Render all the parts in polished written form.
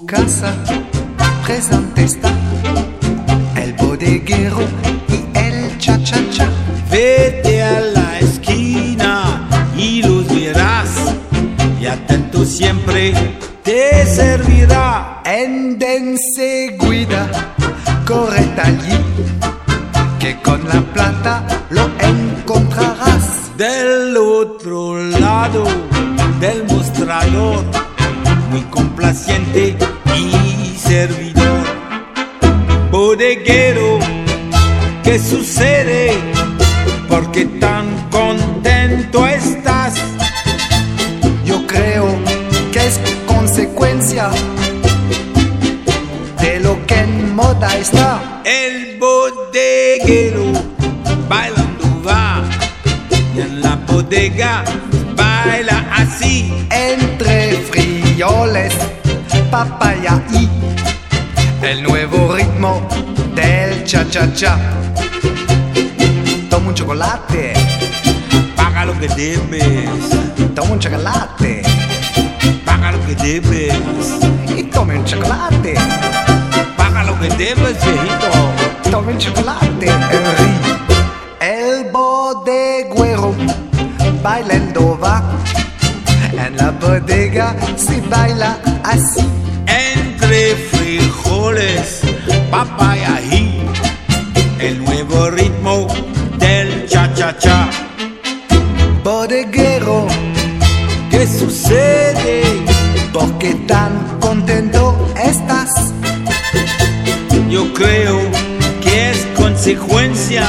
casa presente está el bodeguero y el cha-cha-cha. Vete a la esquina y los verás, y atento siempre te servirá. En enseguida corre allí, que con la plata lo encontrarás. Del otro lado del mostrador, muy complaciente y servidor. Bodeguero, ¿qué sucede? ¿Por qué tan contento estás? Yo creo que es consecuencia de lo que en moda está. El bodeguero bailando va, y en la bodega baila así. Entre frioles, papaya y el nuevo ritmo del cha-cha-cha. Toma un chocolate, Paga lo que debes, toma un chocolate paga lo que debes, y tome un chocolate, paga lo que debes, viejito. tome un chocolate. El bodeguero bailando va, en la bodega se baila así. Entre frijoles, papa y ají, el nuevo ritmo del cha-cha-cha. Bodeguero, ¿Qué sucede? ¿por qué tan contento estás? Yo creo que es consecuencia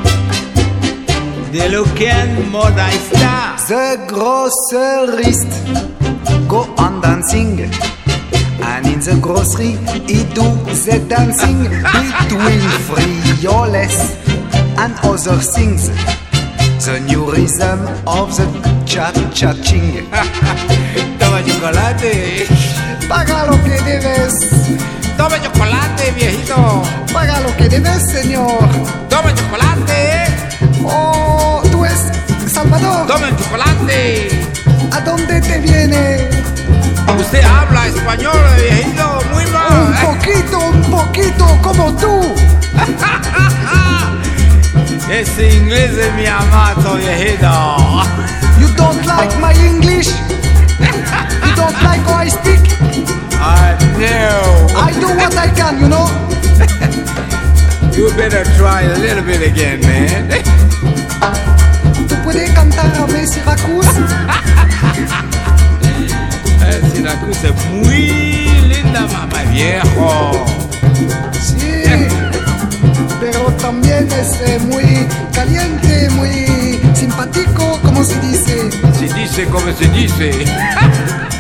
de lo que en moda está. The grocerist go on dancing, and in the grocery he do the dancing between frioles and other things. The new rhythm of the cha-cha-ching. Toma chocolate, Paga lo que debes, toma chocolate, viejito. paga lo que debes, señor. Toma chocolate, Oh, tú es Salvador. toma el chocolate. ¿A dónde te viene? Usted habla español, viejito, muy mal. Un poquito como tú. Ese inglés es mi amato, viejito. You don't like my English? You don't like how I speak? No. I do what I can, you know? You better try a little bit again, man. ¿Tú puedes cantar a ver Syracuse? Syracuse es muy linda, mamá, viejo. Sí, pero también es muy caliente, muy simpático, como se dice. Se dice como se dice.